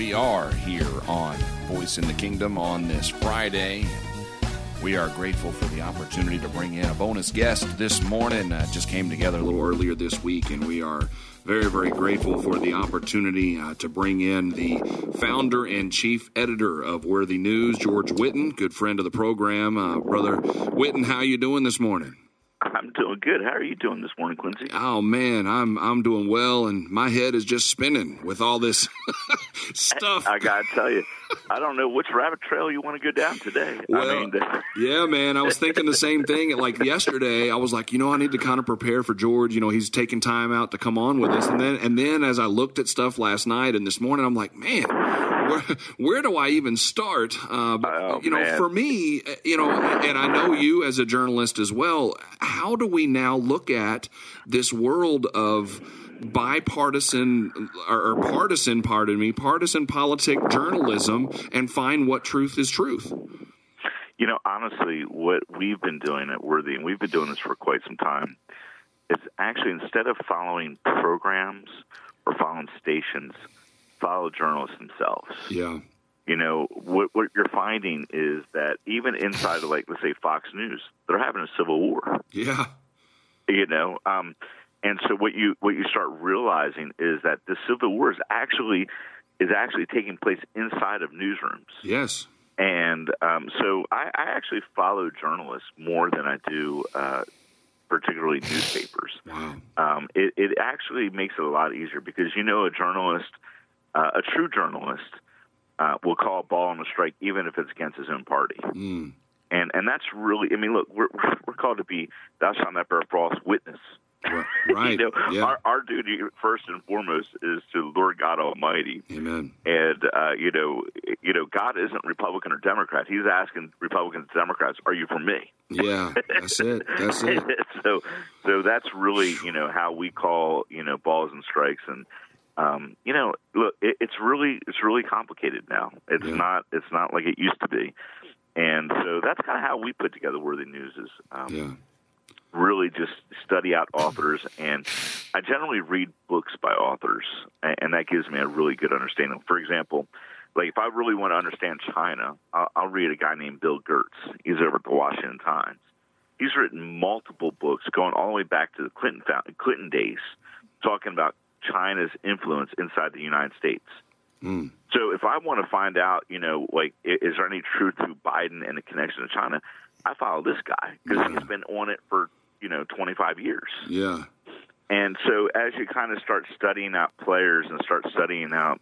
we are here on Voice in the Kingdom on this Friday. We are grateful for the opportunity to bring in a bonus guest this morning. Just came together a little earlier this week, and we are very, very grateful for the opportunity to bring in the founder and chief editor of Worthy News, George Whitten, good friend of the program. Brother Whitten, how you doing this morning? I'm doing good. How are you doing this morning, Quincy? Oh, man, I'm doing well, and my head is just spinning with all this stuff. I got to tell you, I don't know which rabbit trail you want to go down today. Well, yeah, man, I was thinking the same thing. Like yesterday, I was like, I need to kind of prepare for George. He's taking time out to come on with us. And then as I looked at stuff last night and this morning, I'm like, man, where do I even start? For me, and I know you as a journalist as well, how do we now look at this world of partisan politic journalism and find what truth is truth? Honestly, what we've been doing at Worthy, and we've been doing this for quite some time, is actually instead of following programs or following stations, follow journalists themselves. Yeah. What you're finding is that even inside of, let's say, Fox News, they're having a civil war. Yeah. And so what you start realizing is that the civil war is actually taking place inside of newsrooms. Yes. And so I actually follow journalists more than I do particularly newspapers. Wow. It actually makes it a lot easier because, a journalist, a true journalist, will call a ball on a strike even if it's against his own party. Mm. And that's really, look, we're called to be thou shalt not bear false witness. Right. Yeah. Our duty first and foremost is to the Lord God Almighty. Amen. And God isn't Republican or Democrat. He's asking Republicans and Democrats, "Are you for me?" Yeah, that's it. That's it. So that's really how we call balls and strikes. And look, it's really complicated now. It's not like it used to be. And so that's kind of how we put together Worthy News is. Really just study out authors, and I generally read books by authors, and that gives me a really good understanding. For example, if I really want to understand China, I'll read a guy named Bill Gertz. He's over at the Washington Times. He's written multiple books going all the way back to the Clinton days, talking about China's influence inside the United States. Mm. So if I want to find out, is there any truth to Biden and the connection to China, I follow this guy because he's been on it for 25 years. Yeah. And so as you kind of start studying out players and start studying out,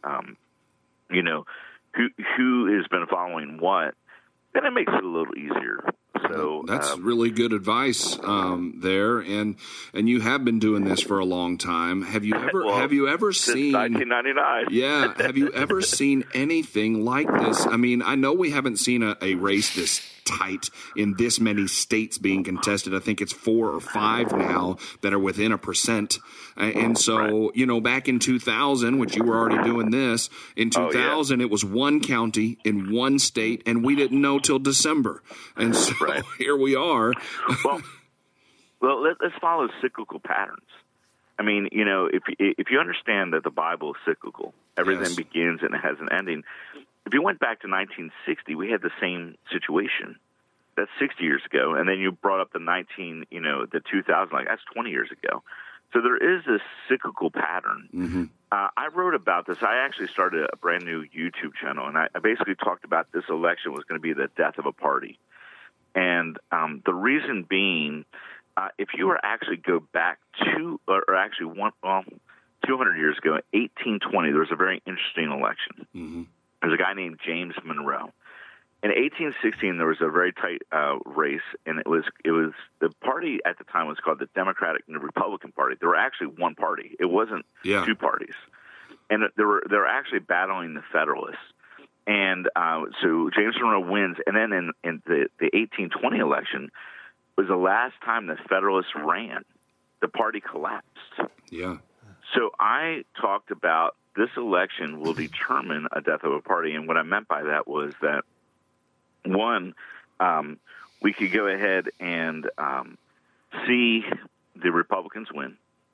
who has been following what, then it makes it a little easier. So that's really good advice there, and you have been doing this for a long time. Have you ever seen 1999? Yeah, have you ever seen anything like this? I mean, I know we haven't seen a race this tight in this many states being contested. I think it's 4 or 5 now that are within 1%. And so, back in 2000, which you were already doing this, in 2000 it was one county in one state, and we didn't know till December. And so here we are. Well, let's follow cyclical patterns. I mean, if you understand that the Bible is cyclical, everything begins and it has an ending. If you went back to 1960, we had the same situation. That's 60 years ago. And then you brought up the 2000, that's 20 years ago. So there is this cyclical pattern. Mm-hmm. I wrote about this. I actually started a brand new YouTube channel, and I basically talked about this election was going to be the death of a party. And the reason being, if you were actually go back to, or actually 200 years ago, in 1820, there was a very interesting election. Mm-hmm. There's a guy named James Monroe. In 1816, there was a very tight race, and it was the party at the time was called the Democratic and the Republican Party. There were actually one party. It wasn't two parties, and they were actually battling the Federalists. And so James Monroe wins, and then in the 1820 election was the last time the Federalists ran. The party collapsed. Yeah. So I talked about this election will determine a death of a party, and what I meant by that was that, one, we could go ahead and see the Republicans win,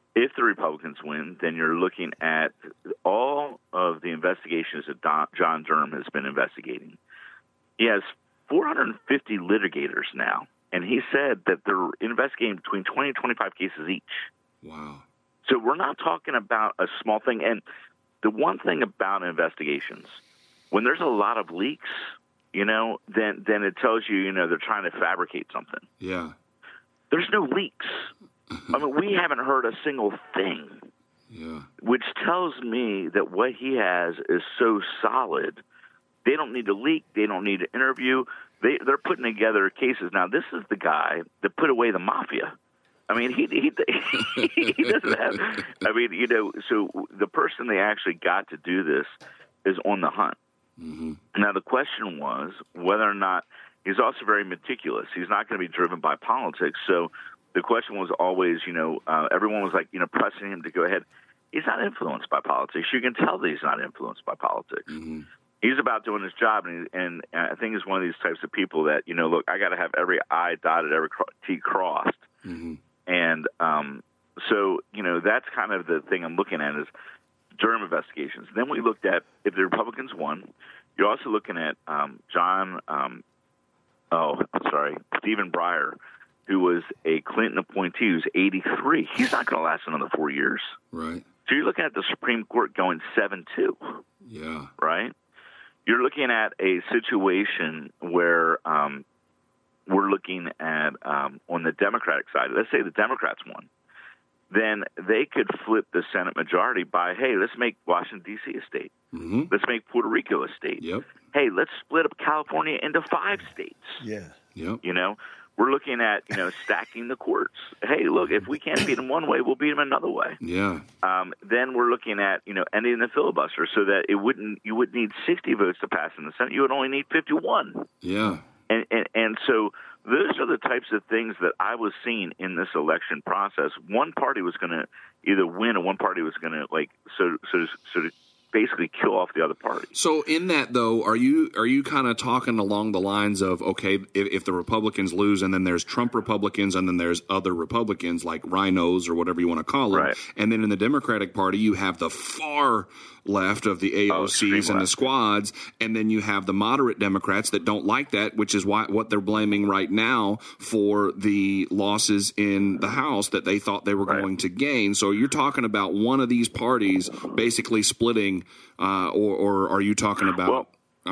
if the Republicans win, then you're looking at all of the investigations that John Durham has been investigating. He has 450 litigators now, and he said that they're investigating between 20 and 25 cases each. Wow. So we're not talking about a small thing. And the one thing about investigations, when there's a lot of leaks, then it tells you, they're trying to fabricate something. Yeah. There's no leaks. I mean, we haven't heard a single thing. Yeah. Which tells me that what he has is so solid. They don't need to leak. They don't need to interview. They're putting together cases. Now, this is the guy that put away the mafia. I mean, he doesn't have. I mean, so the person they actually got to do this is on the hunt. Mm-hmm. Now, the question was whether or not he's also very meticulous. He's not going to be driven by politics. So the question was always, everyone was like, pressing him to go ahead. He's not influenced by politics. You can tell that he's not influenced by politics. Mm-hmm. He's about doing his job, and I think he's one of these types of people that, look, I got to have every I dotted, every T crossed. Mm-hmm. And so, that's kind of the thing I'm looking at is Durham investigations. Then we looked at if the Republicans won. You're also looking at Stephen Breyer, who was a Clinton appointee who's 83. He's not going to last another 4 years. Right. So you're looking at the Supreme Court going 7-2. Yeah. Right? You're looking at a situation where we're looking at on the Democratic side. Let's say the Democrats won. Then they could flip the Senate majority by, hey, let's make Washington, D.C. a state. Mm-hmm. Let's make Puerto Rico a state. Yep. Hey, let's split up California into 5 states. Yeah. Yep. We're looking at, stacking the courts. Hey, look, if we can't beat them one way, we'll beat them another way. Yeah. Then we're looking at, ending the filibuster so that you wouldn't need 60 votes to pass in the Senate. You would only need 51. Yeah. And so those are the types of things that I was seeing in this election process. One party was going to either win, or one party was going to basically kill off the other party. So in that, though, are you kind of talking along the lines of, okay, if the Republicans lose, and then there's Trump Republicans, and then there's other Republicans like rhinos or whatever you want to call them, right. And then in the Democratic Party you have the far left of the AOCs and the squads, and then you have the moderate Democrats that don't like that, which is what they're blaming right now for the losses in the House that they thought they were going to gain. So you're talking about one of these parties basically splitting, or are you talking about?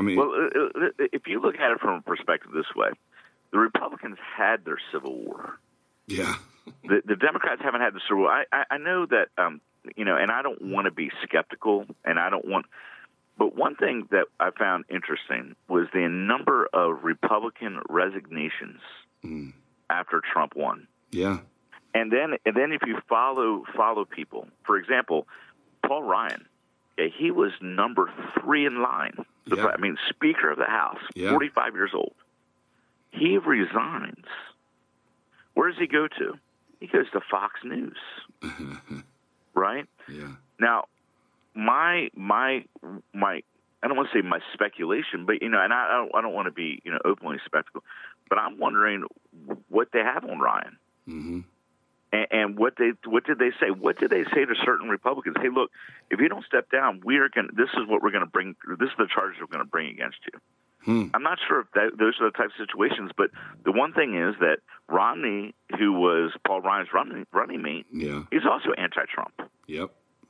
If you look at it from a perspective this way, the Republicans had their Civil War. Yeah. The Democrats haven't had the Civil War. I know that. And I don't want to be skeptical, but one thing that I found interesting was the number of Republican resignations after Trump won. Yeah. And then if you follow people, for example, Paul Ryan, he was number 3 in line. Yeah. I mean, Speaker of the House, 45 years old. He resigns. Where does he go to? He goes to Fox News. Right? Yeah. Now, my I don't want to say my speculation, but and I don't want to be openly skeptical, but I'm wondering what they have on Ryan, mm-hmm. and what did they say? What did they say to certain Republicans? Hey, look, if you don't step down, this is what we're going to bring. This is the charges we're going to bring against you. I'm not sure if those are the types of situations, but the one thing is that Romney, who was Paul Ryan's running mate, he's also anti-Trump. Yep.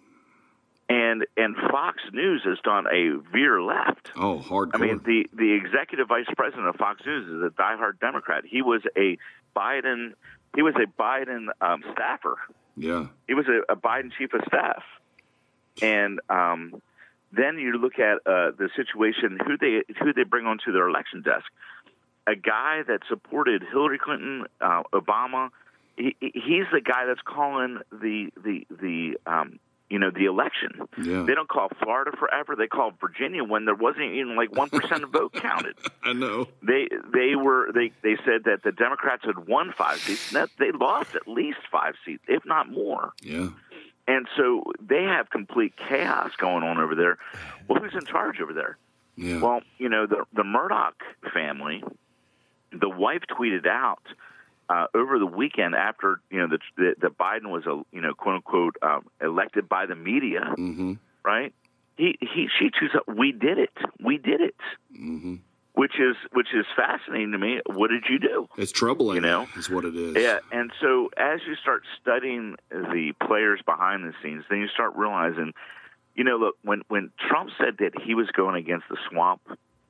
And Fox News has done a veer left. Oh, hardcore. I mean, the executive vice president of Fox News is a diehard Democrat. He was a Biden staffer. Yeah. He was a Biden chief of staff. And then you look at the situation, who they bring onto their election desk. A guy that supported Hillary Clinton, Obama. He's the guy that's calling the election. Yeah. They don't call Florida forever. They call Virginia when there wasn't even like 1% of vote counted. I know. They said that the Democrats had won 5 seats. They lost at least 5 seats, if not more. Yeah. And so they have complete chaos going on over there. Well, who's in charge over there? Yeah. Well, the Murdoch family, the wife tweeted out over the weekend after the Biden was quote unquote elected by the media, right? She chose. We did it. Which is fascinating to me. What did you do? It's troubling, is what it is. Yeah, and so as you start studying the players behind the scenes, then you start realizing, look, when Trump said that he was going against the swamp,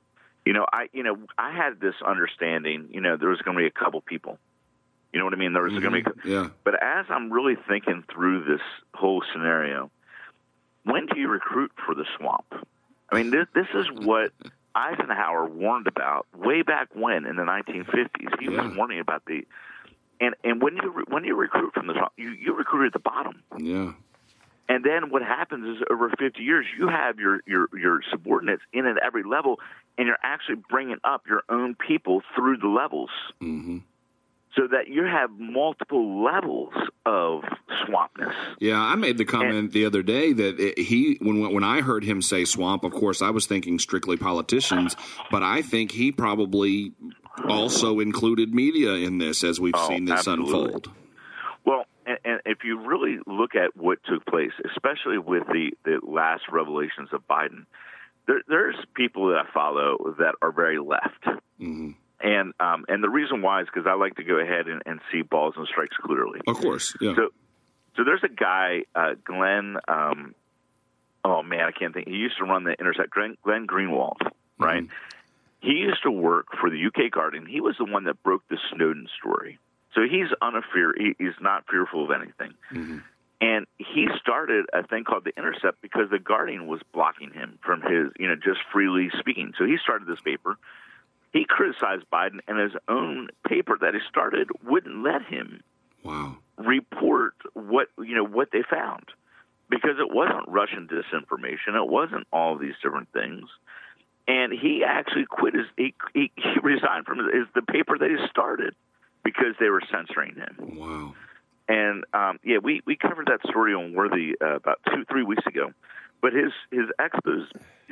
I had this understanding, there was going to be a couple people. You know what I mean? There was going to be, But as I'm really thinking through this whole scenario, when do you recruit for the swamp? I mean, this is what Eisenhower warned about way back when in the 1950s. He was warning about and when you recruit from the swamp, you recruit at the bottom. Yeah. And then what happens is over 50 years, you have your subordinates in at every level, and you're actually bringing up your own people through the levels. So that you have multiple levels of swampness. Yeah, I made the comment the other day that when I heard him say swamp, of course, I was thinking strictly politicians, but I think he probably also included media in this as we've seen this unfold. Well, and if you really look at what took place, especially with the last revelations of Biden, there's people that I follow that are very left. And the reason why is because I like to go ahead and see balls and strikes clearly. Of course, yeah. So there's a guy, Glenn. Oh man, I can't think. He used to run the Intercept. Glenn Greenwald, right? He used to work for the UK Guardian. He was the one that broke the Snowden story. So he's he's not fearful of anything. And he started a thing called the Intercept because the Guardian was blocking him from his, just freely speaking. So he started this paper. He criticized Biden, and his own paper that he started wouldn't let him report what they found, because it wasn't Russian disinformation. It wasn't all these different things. And he actually quit he resigned from the paper that he started because they were censoring him. Wow. And we covered that story on Worthy about 2-3 weeks ago. But his expose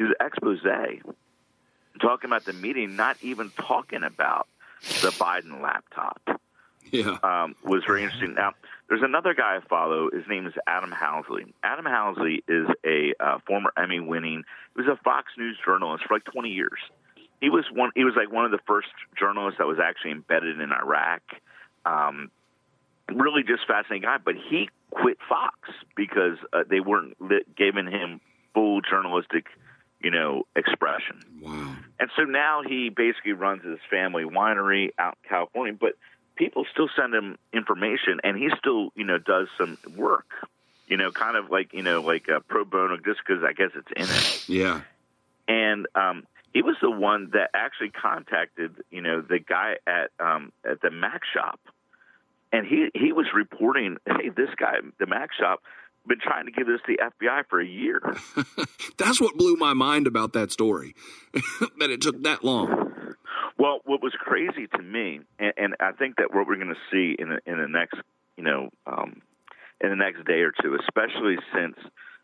talking about the meeting, not even talking about the Biden laptop, was very interesting. Now, there's another guy I follow. His name is Adam Housley. Adam Housley is a former Emmy-winning. He was a Fox News journalist for like 20 years. He was like one of the first journalists that was actually embedded in Iraq. Really just fascinating guy. But he quit Fox because they weren't giving him full journalistic expression. Wow. And so now he basically runs his family winery out in California, but people still send him information, and he still, does some work, kind of like, like pro bono, just because I guess it's in it. Yeah. And he was the one that actually contacted, the guy at the Mac shop, and he was reporting, hey, this guy, the Mac shop, been trying to give this to the FBI for a year. That's what blew my mind about that story, that it took that long. Well, what was crazy to me, and I think that what we're going to see in the next, in the next day or two, especially since,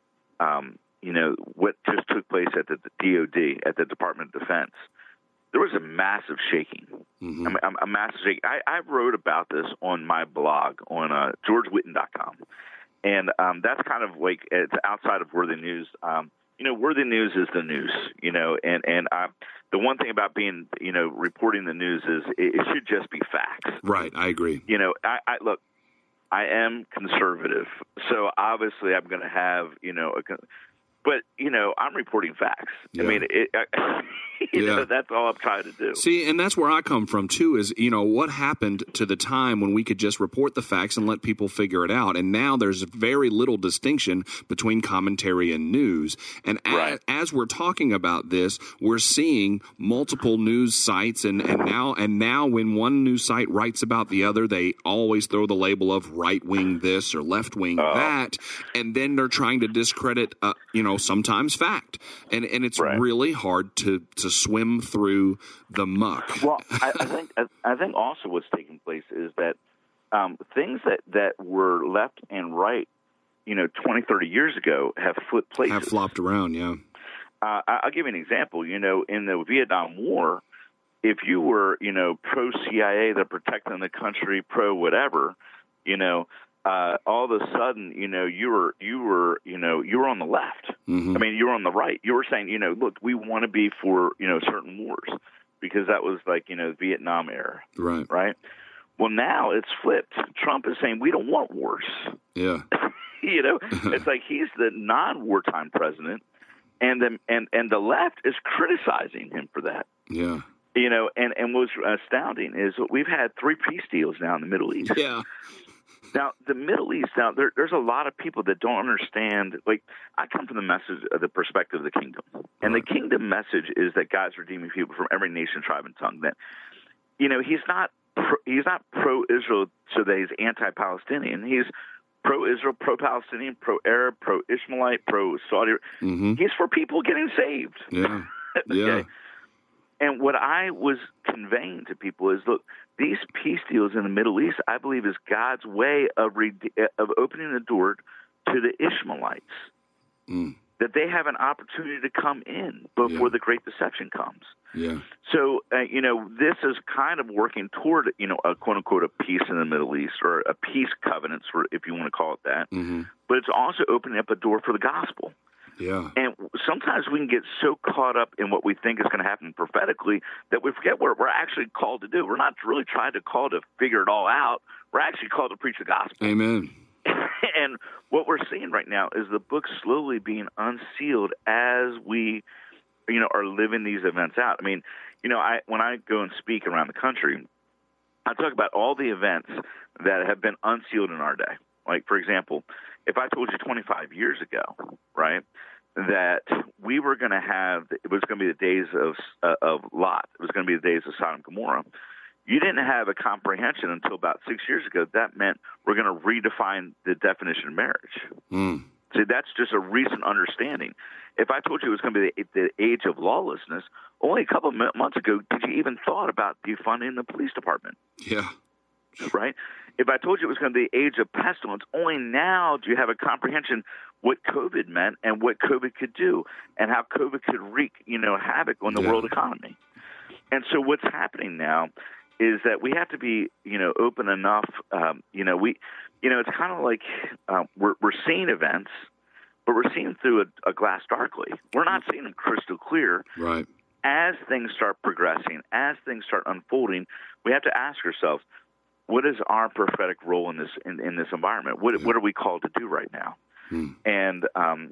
what just took place at the DOD, at the Department of Defense, there was a massive shaking. A massive shaking. I wrote about this on my blog on GeorgeWhitten.com. And that's kind of like it's outside of Worthy News. Worthy News is the news, and the one thing about being, reporting the news is it should just be facts. Right. I agree. I look, I am conservative, so obviously I'm going to have, but, I'm reporting facts. Yeah. I mean, that's all I'm trying to do. See, and that's where I come from, too, is, what happened to the time when we could just report the facts and let people figure it out. And now there's very little distinction between commentary and news. And as we're talking about this, we're seeing multiple news sites. And now when one news site writes about the other, they always throw the label of right-wing this or left-wing that. And then they're trying to discredit, sometimes fact. And it's really hard to swim through the muck. Well, I think also what's taking place is that things that were left and right, 20, 30 years ago have flipped places. Have flopped around, yeah. I'll give you an example. In the Vietnam War, if you were, pro CIA, they're protecting the country, pro whatever, all of a sudden, you were on the left. Mm-hmm. I mean, you were on the right. You were saying, look, we want to be for, certain wars, because that was like, Vietnam era. Right. Right. Well, now it's flipped. Trump is saying we don't want wars. Yeah. It's like he's the non-wartime president, and the left is criticizing him for that. Yeah. And what's astounding is we've had 3 peace deals now in the Middle East. Yeah. Now, the Middle East, there's a lot of people that don't understand. Like, I come from the perspective of the kingdom. And the kingdom message is that God's redeeming people from every nation, tribe, and tongue. That, he's not pro-Israel so that he's anti-Palestinian. He's pro-Israel, pro-Palestinian, pro-Arab, pro-Ishmaelite, pro-Saudi. Mm-hmm. He's for people getting saved. Yeah. Yeah. Okay? And what I was conveying to people is, look, these peace deals in the Middle East, I believe, is God's way of opening the door to the Ishmaelites, that they have an opportunity to come in before the Great Deception comes. Yeah. So, this is kind of working toward, a quote-unquote a peace in the Middle East, or a peace covenant, if you want to call it that. Mm-hmm. But it's also opening up a door for the gospel. Yeah. And sometimes we can get so caught up in what we think is going to happen prophetically that we forget what we're actually called to do. We're not really trying to call to figure it all out. We're actually called to preach the gospel. Amen. And what we're seeing right now is the book slowly being unsealed as we, are living these events out. I mean, when I go and speak around the country, I talk about all the events that have been unsealed in our day. Like, for example, if I told you 25 years ago, right, that we were going to have, it was going to be the days of Lot, it was going to be the days of Sodom and Gomorrah, you didn't have a comprehension until about 6 years ago. That meant we're going to redefine the definition of marriage. Mm. See, that's just a recent understanding. If I told you it was going to be the age of lawlessness, only a couple of months ago did you even thought about defunding the police department? Yeah. Right? If I told you it was going to be the age of pestilence, only now do you have a comprehension what COVID meant and what COVID could do and how COVID could wreak, havoc on the world economy. And so what's happening now is that we have to be, open enough. It's kind of like we're seeing events, but we're seeing through a glass darkly. We're not seeing them crystal clear. Right. As things start progressing, as things start unfolding, we have to ask ourselves, what is our prophetic role in this environment? What are we called to do right now? And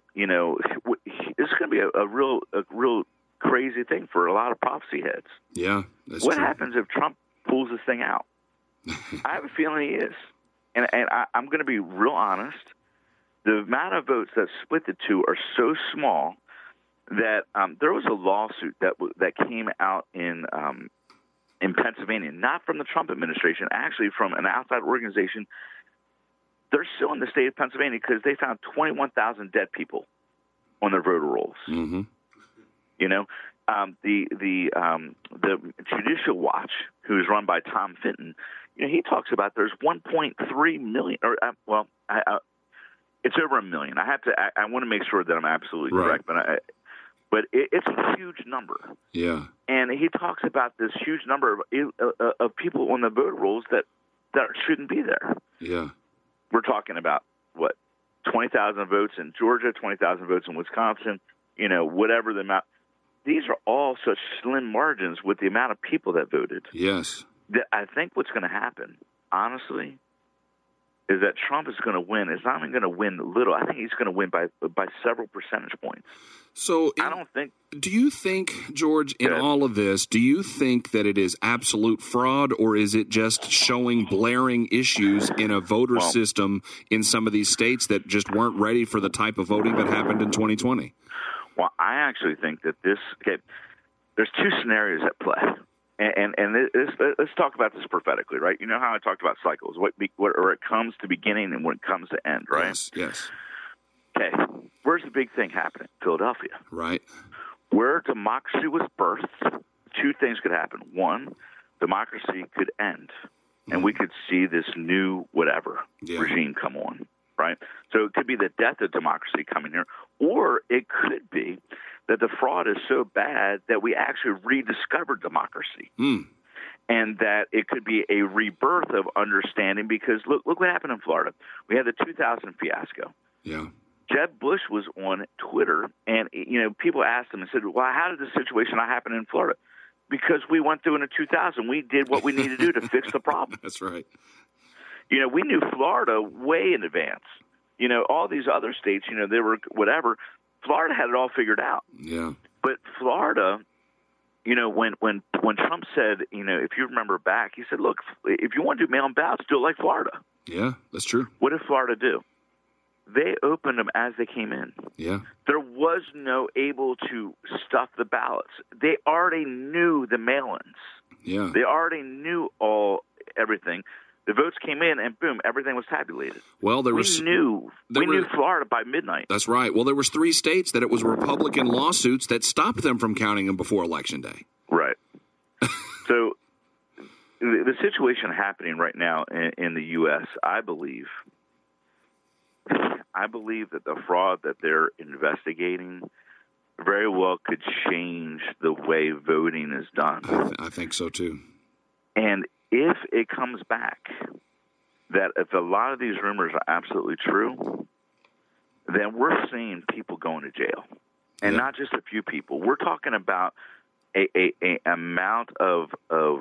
it's going to be a real crazy thing for a lot of prophecy heads. Yeah, that's what true. happens if Trump pulls this thing out? I have a feeling he is, and I'm going to be real honest. The amount of votes that split the two are so small that there was a lawsuit that came out in Pennsylvania, not from the Trump administration, actually from an outside organization. They're suing the state of Pennsylvania because they found 21,000 dead people on their voter rolls. Mm-hmm. The Judicial Watch, who is run by Tom Fitton, he talks about there's 1.3 million, it's over a million. I want to make sure that I'm absolutely correct, but it's a huge number. Yeah. And he talks about this huge number of people on the voter rolls that shouldn't be there. Yeah. We're talking about, 20,000 votes in Georgia, 20,000 votes in Wisconsin, whatever the amount. These are all such slim margins with the amount of people that voted. Yes. That I think what's going to happen, honestly, is that Trump is going to win. It's not even going to win little. I think he's going to win by several percentage points. So do you think, George, in all of this, do you think that it is absolute fraud, or is it just showing blaring issues in a voter system in some of these states that just weren't ready for the type of voting that happened in 2020? Well, I actually think that there's two scenarios at play. And let's talk about this prophetically, right? You know how I talked about cycles, where it comes to beginning and when it comes to end, right? Yes. Okay, where's the big thing happening? Philadelphia. Right. Where democracy was birthed, two things could happen. One, democracy could end, and we could see this new regime come on, right? So it could be the death of democracy coming here, or it could be that the fraud is so bad that we actually rediscovered democracy. And that it could be a rebirth of understanding, because look what happened in Florida. We had the 2000 fiasco. Yeah. Jeb Bush was on Twitter, and people asked him and said, "Well, how did this situation not happen in Florida?" Because we went through in the 2000. We did what we needed to do to fix the problem. That's right. We knew Florida way in advance. All these other states, they were whatever. Florida had it all figured out. Yeah. But Florida, when Trump said, if you remember back, he said, look, if you want to do mail-in ballots, do it like Florida. Yeah, that's true. What did Florida do? They opened them as they came in. Yeah. There was no able to stuff the ballots. They already knew the mail-ins. Yeah. They already knew everything. The votes came in, and boom, everything was tabulated. Well, we knew Florida by midnight. That's right. Well, there was 3 states that it was Republican lawsuits that stopped them from counting them before Election Day. Right. So the situation happening right now in the U.S., I believe that the fraud that they're investigating very well could change the way voting is done. I think so, too. And if it comes back that if a lot of these rumors are absolutely true, then we're seeing people going to jail. And not just a few people. We're talking about a amount of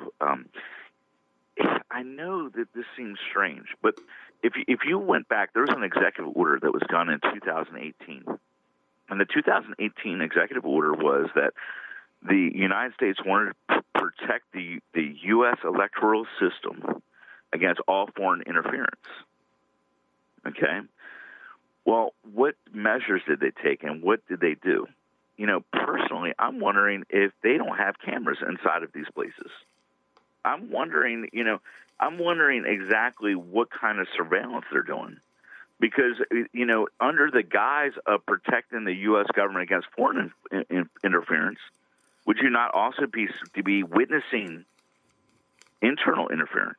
I know that this seems strange, but if you went back, there was an executive order that was done in 2018. And the 2018 executive order was that the United States wanted to protect the U.S. electoral system against all foreign interference. Okay? Well, what measures did they take, and what did they do? Personally, I'm wondering if they don't have cameras inside of these places. I'm wondering exactly what kind of surveillance they're doing. Because, under the guise of protecting the U.S. government against foreign interference, would you not also be witnessing internal interference?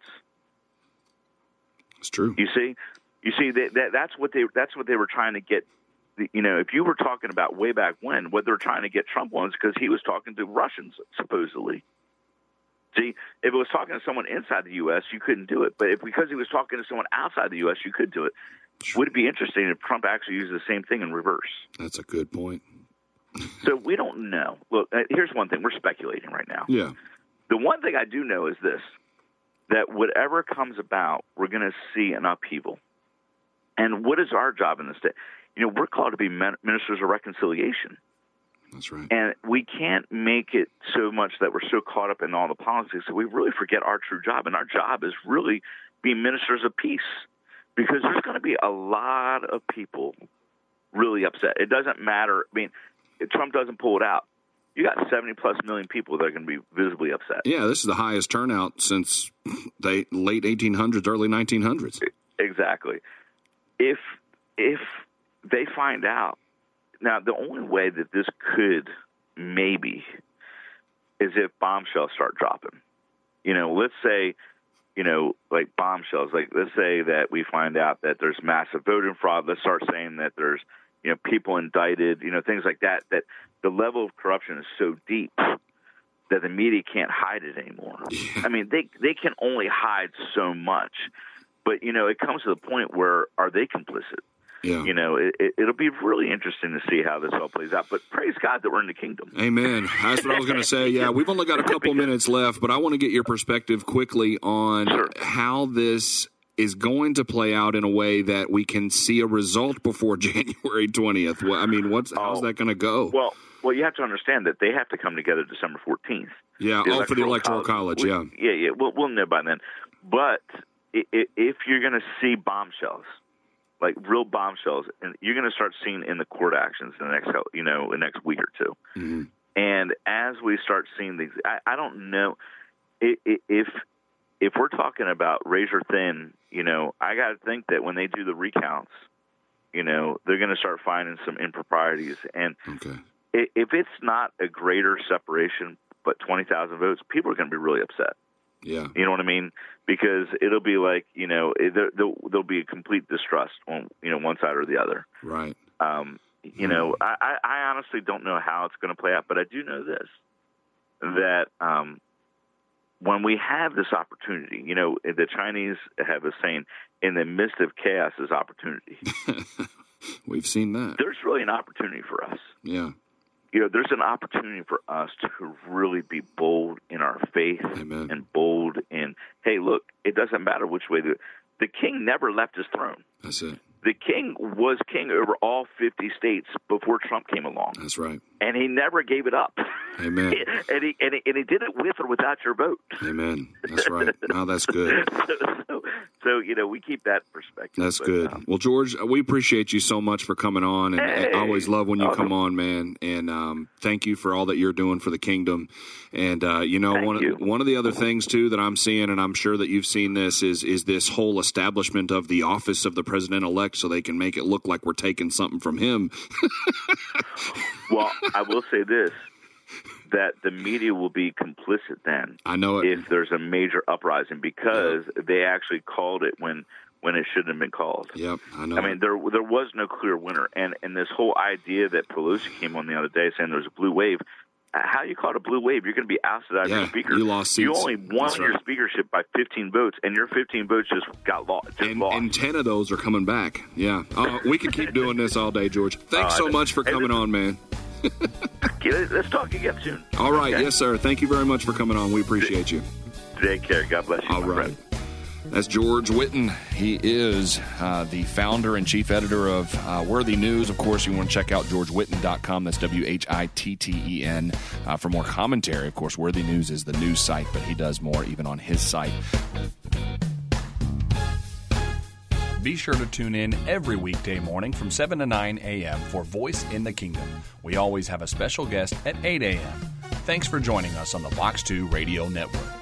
It's true. You see that's what they were trying to get. If you were talking about way back when, what they were trying to get Trump on is because he was talking to Russians supposedly. See, if it was talking to someone inside the U.S., you couldn't do it. But because he was talking to someone outside the U.S., you could do it. Would it be interesting if Trump actually used the same thing in reverse? That's a good point. So we don't know. Look, here's one thing. We're speculating right now. Yeah. The one thing I do know is this, that whatever comes about, we're going to see an upheaval. And what is our job in this state? We're called to be ministers of reconciliation. That's right. And we can't make it so much that we're so caught up in all the politics that we really forget our true job. And our job is really being ministers of peace, because there's going to be a lot of people really upset. It doesn't matter. I mean, if Trump doesn't pull it out, you got 70-plus million people that are going to be visibly upset. Yeah, this is the highest turnout since the late 1800s, early 1900s. Exactly. If they find out, now the only way that this could maybe is if bombshells start dropping. Let's say, like bombshells. Like, let's say that we find out that there's massive voting fraud. Let's start saying that there's, people indicted, things like that, that the level of corruption is so deep that the media can't hide it anymore. Yeah. I mean, they can only hide so much. But, it comes to the point where, are they complicit? Yeah. It'll be really interesting to see how this all plays out. But praise God that we're in the kingdom. Amen. That's what I was going to say. Yeah, we've only got a couple minutes left, but I want to get your perspective quickly on how this is going to play out in a way that we can see a result before January 20th. I mean, how's that going to go? Well, you have to understand that they have to come together December 14th. Yeah, for the Electoral College. Yeah. We'll know by then. But if you're going to see bombshells, like real bombshells, and you're going to start seeing in the court actions in the next week or two. Mm-hmm. And as we start seeing these, I don't know if we're talking about razor thin. I got to think that when they do the recounts, they're going to start finding some improprieties. And if it's not a greater separation, but 20,000 votes, people are going to be really upset. Yeah. You know what I mean? Because it'll be like, there'll be a complete distrust on, one side or the other. Right. You know, I honestly don't know how it's going to play out, but I do know this, that when we have this opportunity, you know, the Chinese have a saying, in the midst of chaos is opportunity. We've seen that. There's really an opportunity for us. Yeah. You know, there's an opportunity for us to really be bold in our faith. Amen. And bold in, hey, look, it doesn't matter which way. The king never left his throne. That's it. The king was king over all 50 states before Trump came along. That's right. And he never gave it up. Amen. and he did it with or without your vote. Amen. That's right. Wow, that's good. So, you know, we keep that perspective. That's good. Well, George, we appreciate you so much for coming on. And I always love when you come on, man. And thank you for all that you're doing for the kingdom. And, you know, one of the other things, too, that I'm seeing, and I'm sure that you've seen this, is this whole establishment of the office of the president-elect so they can make it look like we're taking something from him. Well, I will say this, that the media will be complicit then. I know it. If there's a major uprising, because they actually called it when it shouldn't have been called. Yep, I know. I mean, there was no clear winner. And this whole idea that Pelosi came on the other day saying there's a blue wave, how you call it a blue wave? You're going to be ousted out of your speaker. You lost seats. You only won your speakership by 15 votes, and your 15 votes just got lost. And 10 of those are coming back. Yeah. We could keep doing this all day, George. Thanks so much for coming on, man. Let's talk again soon. All right. Okay. Yes, sir. Thank you very much for coming on. We appreciate you. Take care. God bless you. All right. That's George Whitten. He is the founder and chief editor of Worthy News. Of course, you want to check out georgewhitten.com. That's WHITTEN for more commentary. Of course, Worthy News is the news site, but he does more even on his site. Be sure to tune in every weekday morning from 7 to 9 a.m. for Voice in the Kingdom. We always have a special guest at 8 a.m. Thanks for joining us on the Vox 2 Radio Network.